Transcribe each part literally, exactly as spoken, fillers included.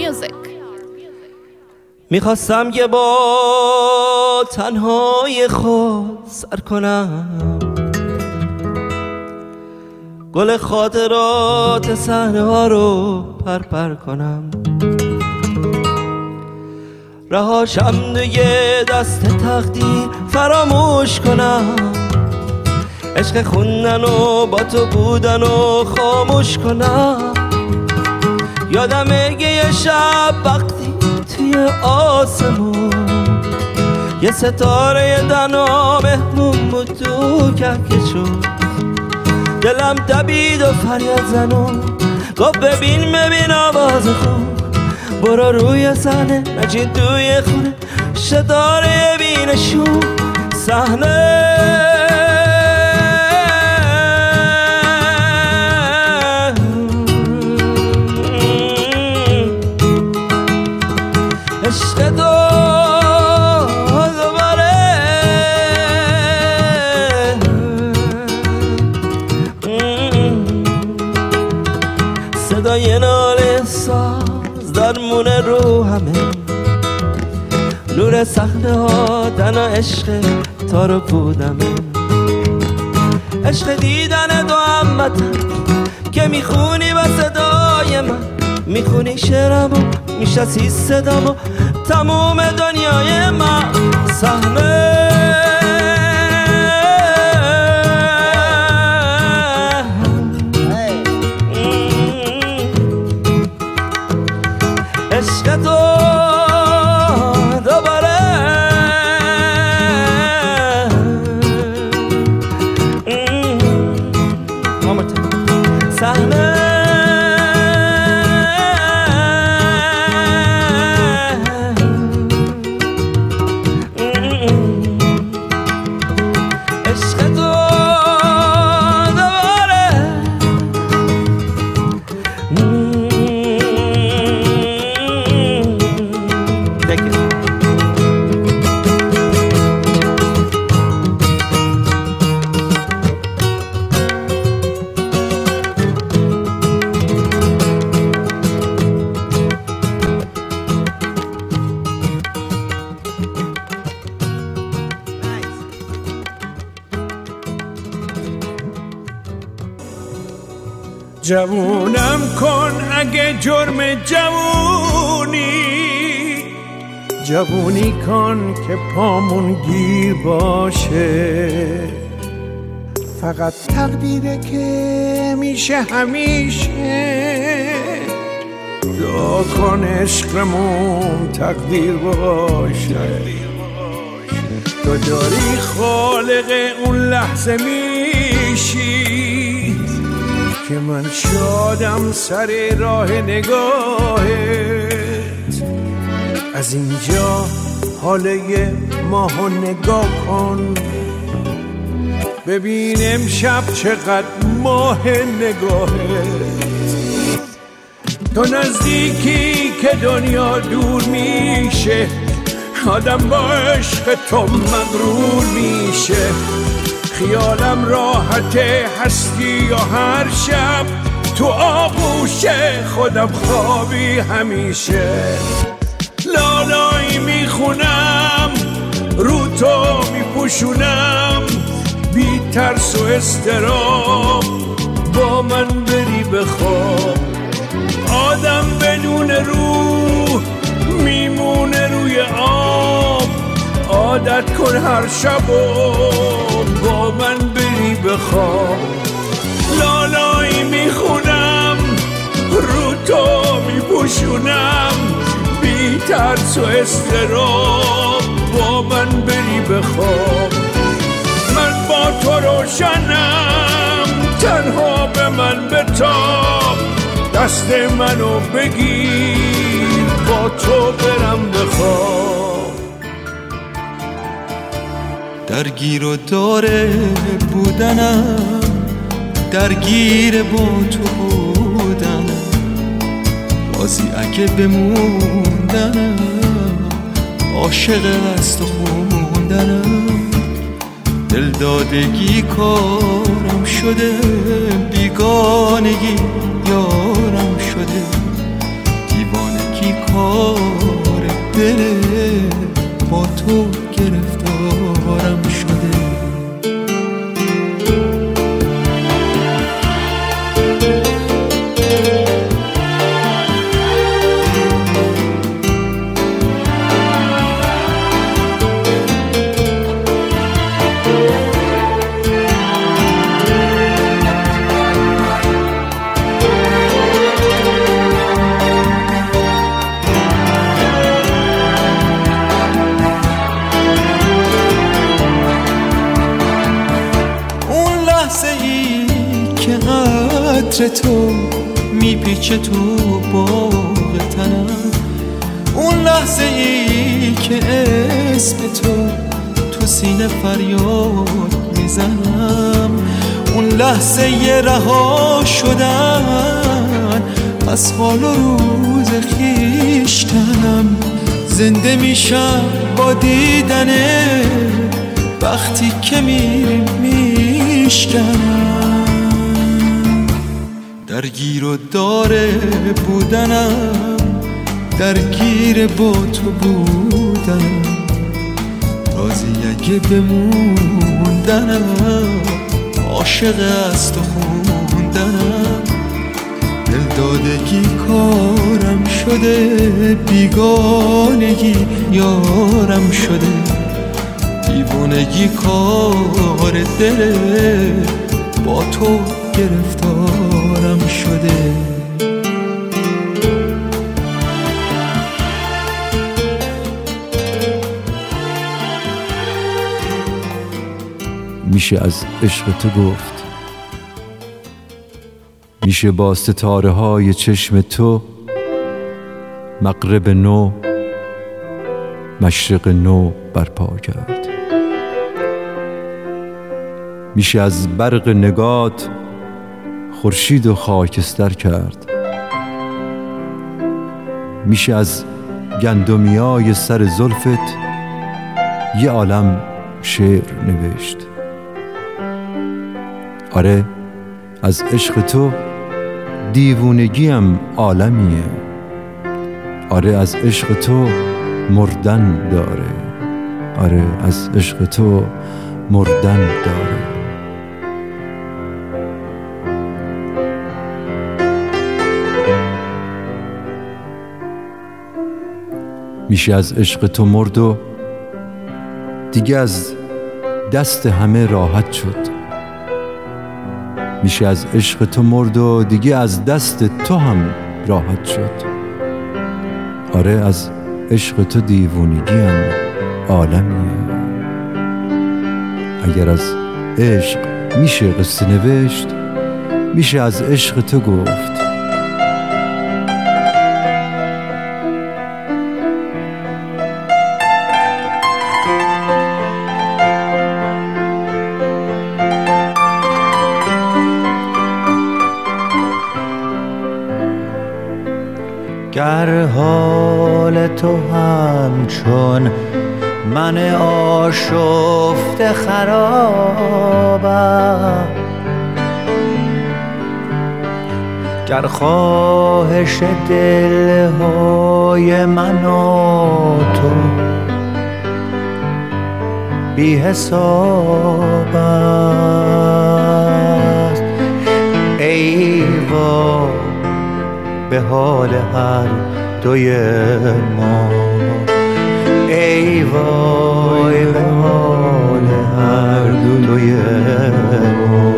Music. میخواستم که با تنهای خود سر کنم، گل خاطرات صحنه ها رو پرپر کنم، رهاشم دیگه دست تقدیر فراموش کنم، عشق خوندن و با تو بودن و خاموش کنم. یادمه یه شب وقتی توی آسمون یه ستاره دنا مهمون بود تو کهکشون، دلم دبید و فریاد زنون گفت ببین ببین آواز خوب، برو روی صحنه نجین توی خونه ستاره بینشون صحنه. عشق تو دوباره صدای ناله ساز درمونه رو همه، نور صحنه ها دنا عشق تا رو بودمه، عشق دیدن دو هموطن که میخونی با صدای من، میخونی شعرمو میشناسی صدامو تموم دنیای من صحنه. عشق تو دوباره صحنه. جوونم کن اگه جرم جوونی، جوونی کن که پامون گیر باشه، فقط تقدیره که میشه همیشه، دعا کن عشقمون تقدیر باشه. تو داری خالق اون لحظه میشی که من شادم سر راه نگاهت، از اینجا حاله ماهو نگاه کن، ببین امشب چقدر ماه نگاهت. تو نزدیکی که دنیا دور میشه، آدم با عشق تو مغرور میشه، خیالم راحته هستی یا هر شب تو آغوش خودم خوابی همیشه. لالایی میخونم رو تو میپوشونم، بی ترس و اضطراب با من بری بخواب، آدم بدون روح میمونه روی آب، عادت کن هر شب و با من بری بخواب. لالایی میخونم رو تو میپوشونم، بی ترس و اضطراب با من بری بخواب. من با تو روشنم تنها به من بتاب، دست منو بگیر با تو برم بخواب. درگیر و داره بودنم، درگیر با تو بودنم، راضی اگه بموندنم، عاشق از تو خوندنم، دلدادگی کارم شده، بیگانگی یارم شده، دیوانگی عطر تو میپیچه تو باغ تنم، اون لحظه ای که اسم تو تو سینه فریاد میزنم، اون لحظه یه رها شدن از حال و روز خویشتنم، زنده میشم با دیدنه وقتی که میریم میشکنم. درگیر و داره بودنم، درگیر با تو بودنم، راضی اگه بموندنم، عاشق از تو خوندنم. دلدادگی کارم شده، بیگانگی یارم شده، دیوونگی کار دله، با تو گرفتارم شده. میشه از عشق تو گفت، میشه با ستاره های چشم تو مغرب نو مشرق نو برپا کرد. میشه از برق نگات خورشید و خاکستر کرد. میشه از گندمیای سر زلفت یه عالم شعر نوشت. آره از عشق تو دیوونگیم عالمیه. آره از عشق تو مردن داره. آره از عشق تو مردن داره. میشه از عشق تو مرد و دیگه از دست همه راحت شد. میشه از عشق تو مرد و دیگه از دست تو هم راحت شد. آره از عشق تو دیوونگیم عالمیه. اگر از عشق میشه قصه نوشت، میشه از عشق تو گفت. گر حال تو همچون من آشفته خرابم، گر خواهش دلهای من و تو بی حساب است، ای وای به حال هر دوی ما، ای وای به حال هر دوی ما.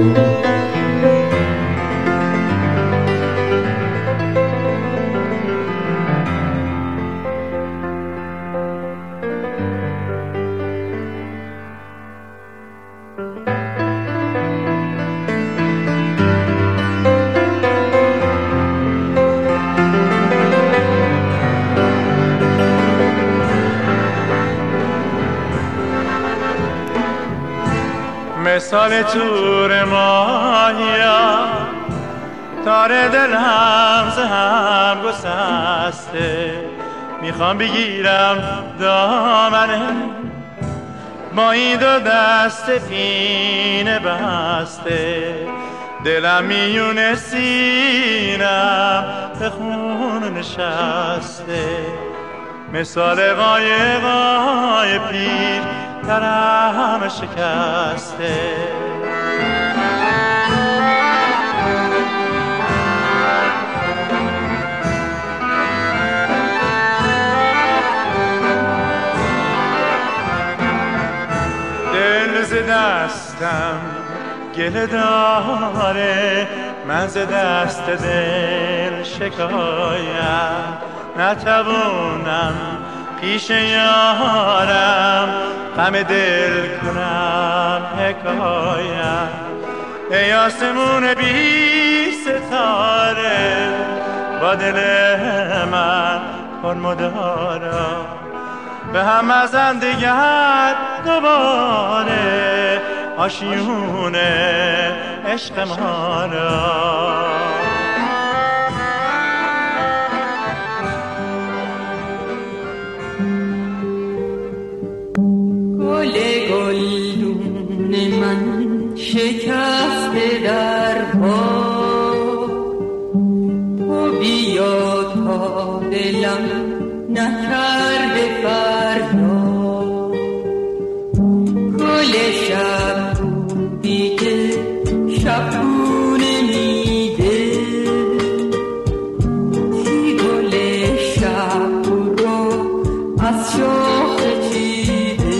مثال تور ماهیا تار دلم ز هم گسسته، میخوام بگیرم دامنه با این دو دست پینه بسته، دلم میونه سینم به خون نشسته، مثال قایقای پیر درم شکسته. دل ز دستم گله داره، من ز دست دل شکایت نتوانم پیش یارم غم دل کنم حکایت. ای آسمون بی داره با دل من پر مدارا به هم ازن دیگر دوباره آشیون عشق ما را. گل گلدون من شکسته در پا تو بیا تا دلم نکرده فردا گل شب بودی که شبونه میده کی گل شب رو از شاخ چیده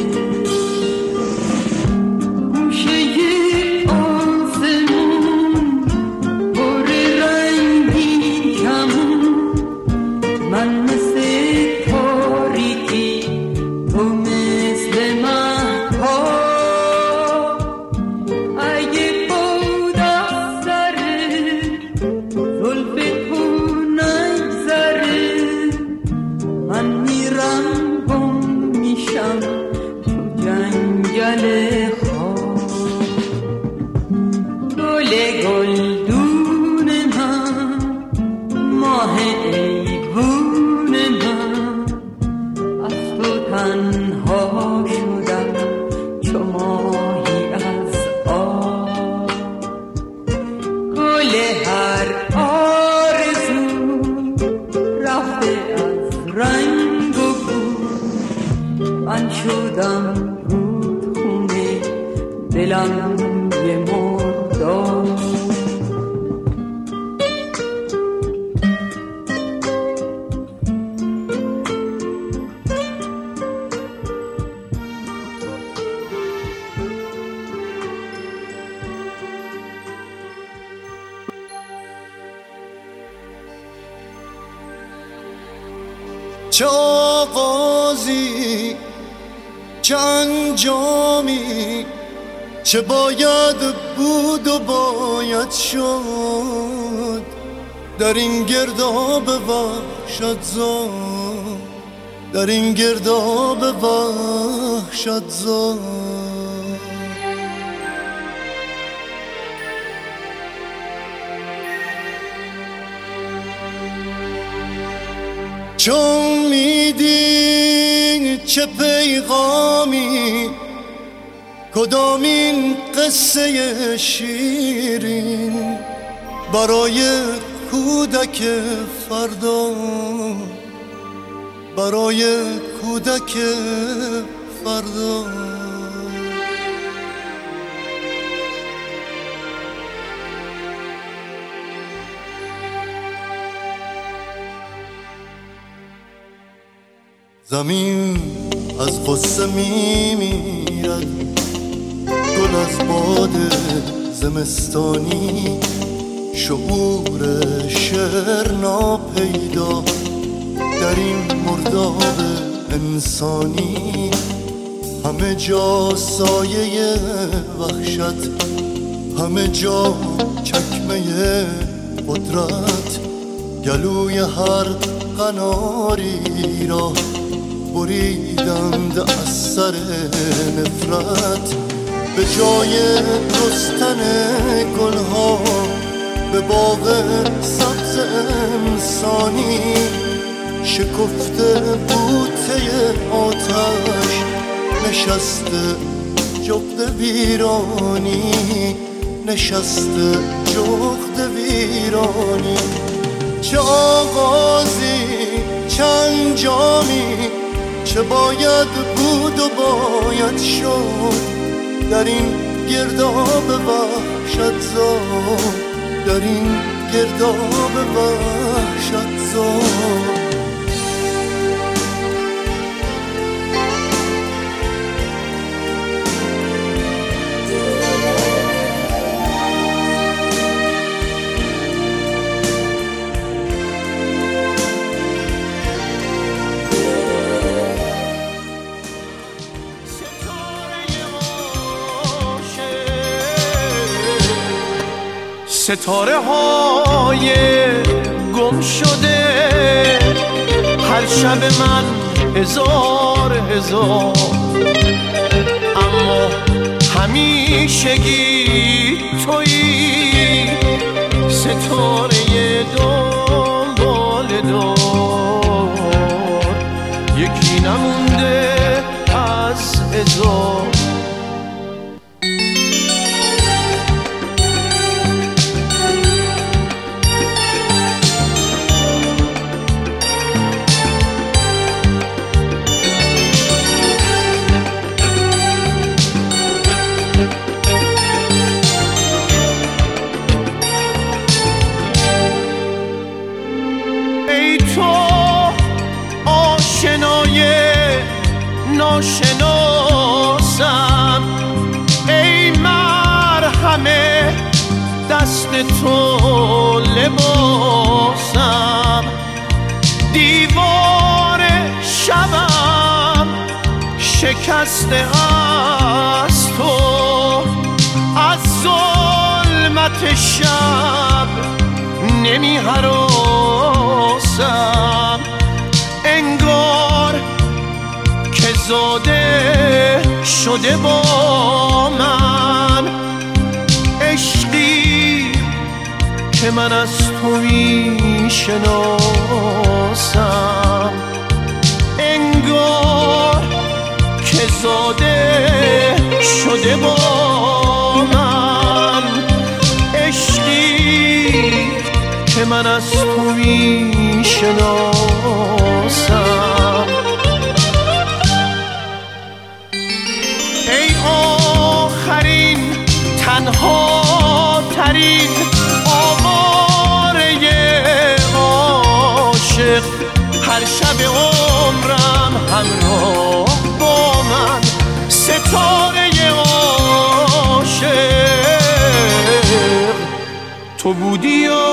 گوشه آسمون پر رنگین کمون من مثل تاریکی تو مثل مهتاب اگه بود از سر زلف تو نگذره من میرم گم میشم تو جنگل خواب گل گلدون من ماه ایوون من از تو تنها شدم چو ماهی از آب گل هر آرزو رفته از رنگ و بو من شدم رودخونه دلم یه مرداب چه آغازی چه انجامی چه باید بود و باید شد در این گرداب وحشت زا در این گرداب وحشت زا چون میدی چه پیغامی کدامین قصه شیرین برای کودک فردا برای کودک فردا زمین از غصه میمیرد گل از باد زمستانی شعور شعر ناپیدا در این مرداب انسانی همه جا سایه وحشت همه جا چکمه قدرت گلوی هر قناری را بریدند از سر نفرت به جای رستن گلها به باغ سبز انسانی شکفته بوته آتش نشسته جغد ویرانی نشسته جغد ویرانی چه آغازی چه انجامی چه باید بود و باید شد در این گرداب وحشت زا در این گرداب وحشت زا ستاره های گم شده هر شب من هزار هزار، اما همیشگی تویی ستاره دنبال دار، یکی نمونده از هزار. ناشناسم ای مرهمه دست تو لباسم، دیوار شبم شکسته از تو، از ظلمت شب نمی هراسم، انگار که زاده شده با من عشقی که من از تو می شناسم، انگار که زاده شده با من عشقی که من از تو می شناسم. ای آخرین تنها ترین آواره عاشق، هر شب عمرم همراه با من ستاره عاشق، تو بودی و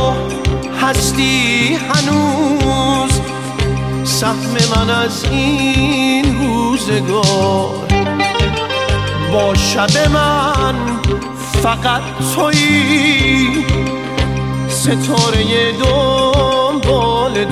هستی هنوز سهم من از این روزگار، با شب من فقط تویی ستاره دنبال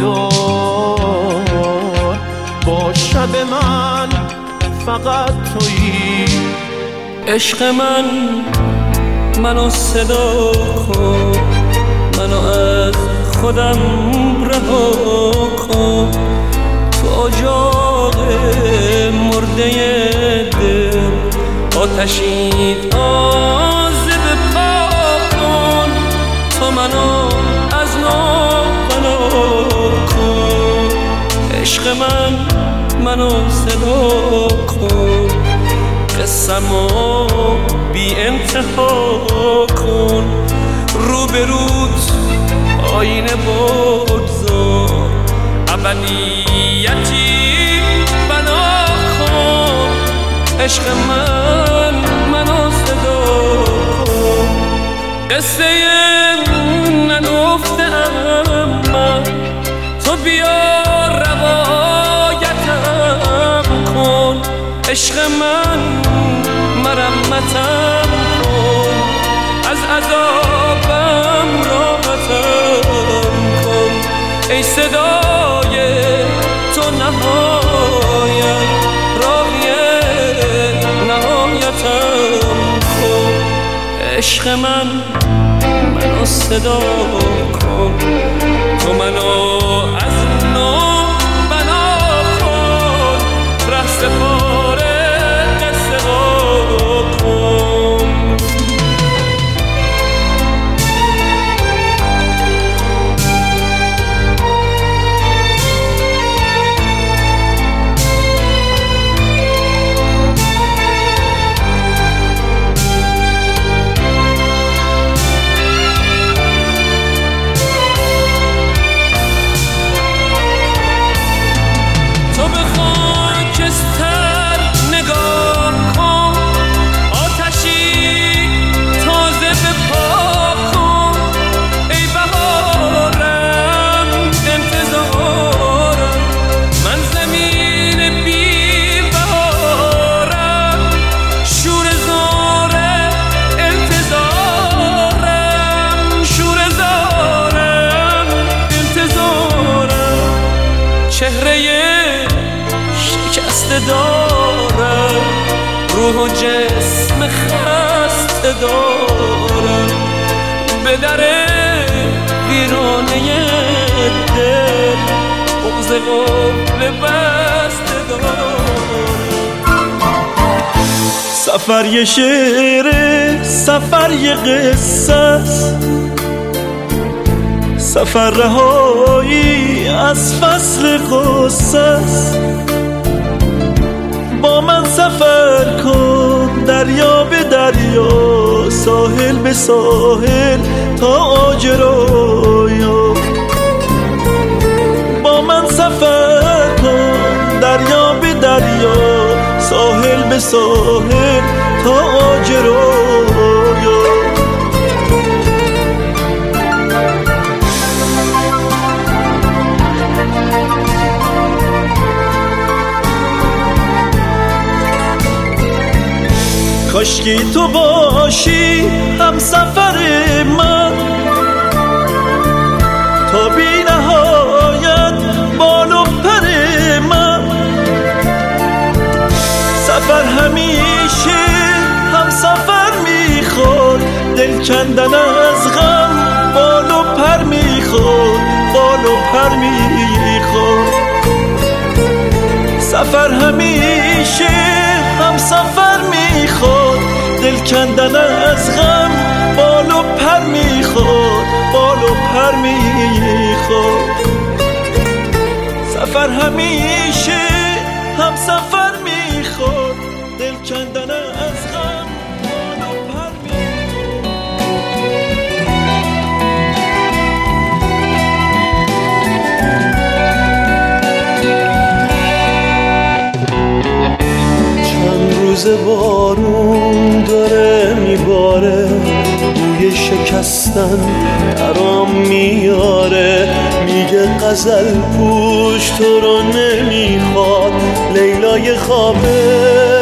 دار، با شب من فقط تویی. عشق من منو صدا کن، منو از خودم رها کن، تو اجاق مرده دل آتشی تازه بپا کن، تو منو از نو بنا کن. عشق من منو صدا کن، قسمو بی انتها کن، رو به روت آینه بگذار، ابدیتی بنا کن. عشق من منو صدا کن، قصه نگفتم من، تو بیا روایتم کن. عشق من مرمتم کن، از عذابم راحتم کن. ای صدای تو نهایت راهی نهایتم کن. عشق من منو صدا کن، تو منو از نو بنا کن، ره سپاره قصه کن. چهره شکسته دارم، روح و جسم خسته دارم، به در ویرانه دل بغض قفل بسته دارم. سفر یه شعره، سفر یه قصه است، سفر رهایی از فصل غصه است. با من سفر کن دریا به دریا، ساحل به ساحل تا آجرایا. با من سفر کن دریا به دریا، ساحل به ساحل تا آجرایا. کاشکی تو باشی هم سفر من، تا بی نهایت بال و پر من. سفر همیشه هم سفر میخواد، دل کندن از غم بال و پر میخواد، بال و پر میخواد. سفر همیشه هم سفر میخواد، دل کندن از غم بال و پر میخواد، بال و پر میخواد. سفر همیشه هم سفر میخواد، دل کندن از غم بال و پر روز بارون داره میباره، بوی شکستن برام میاره. میگه غزل پوش تو رو نمیخواد، لیلای خوابه